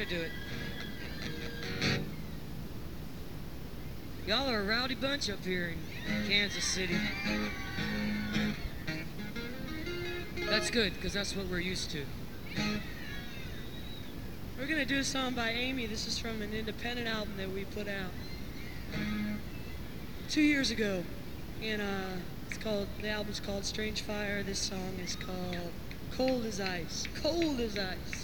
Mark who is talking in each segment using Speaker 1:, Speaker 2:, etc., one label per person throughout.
Speaker 1: do it. Y'all are a rowdy bunch up here in Kansas City. That's good, because that's what we're used to. We're going to do a song by Amy. This is from an independent album that we put out 2 years ago. And the album's called Strange Fire. This song is called Cold as Ice. Cold as Ice.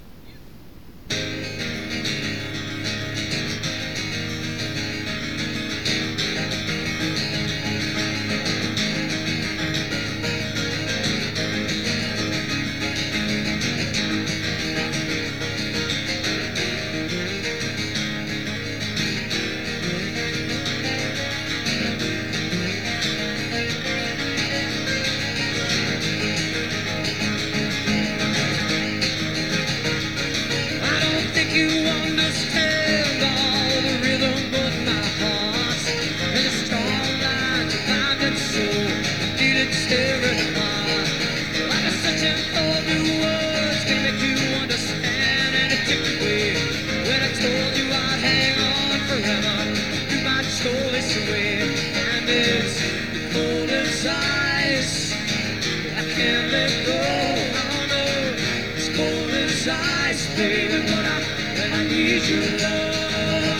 Speaker 1: Baby, but I need your love.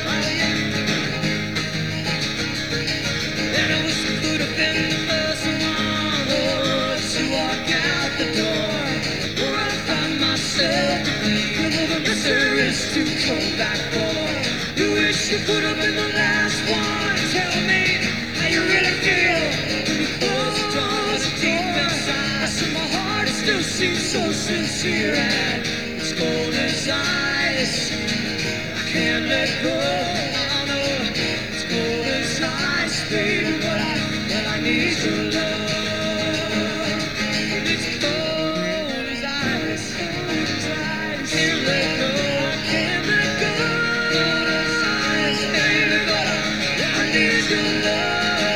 Speaker 1: And it was could have been the first one to walk out the door, where I find myself to be the mysterious to come back for. You wish you could have been the last one. Tell me how you really feel when you close the doors deep inside. So my heart still seems so sincere and cold as ice, I can't let go. I know it's cold as ice, baby, but I need your love. It's cold as ice, I can't let go. I can't let go. Cold as ice, baby, but I need your love.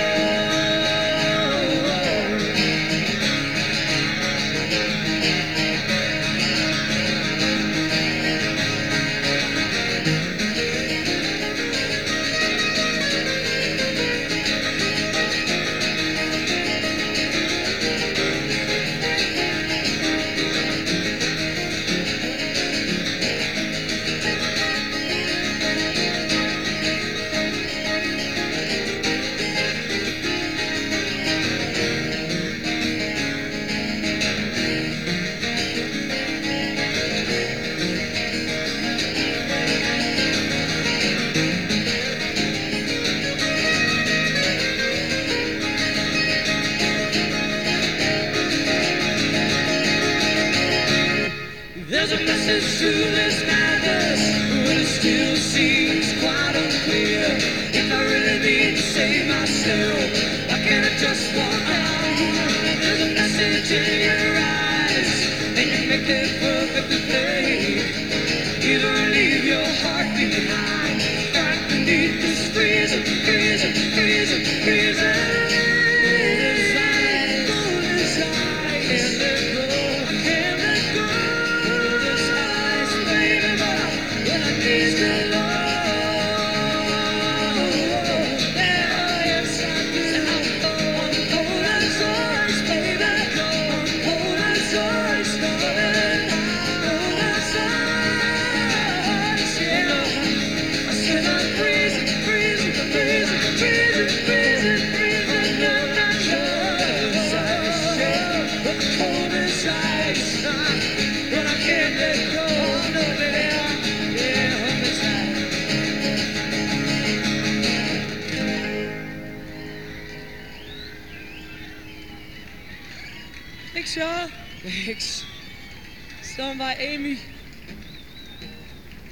Speaker 1: There's a message to this madness, but it still seems quite unclear. If I really need to save myself, why can't I just walk out? There's a message in your eyes, and you make it perfectly plain. Either leave your heart behind, right beneath this freezing, freezing, freezing, freezing. Thanks, y'all. Thanks. Song by Amy.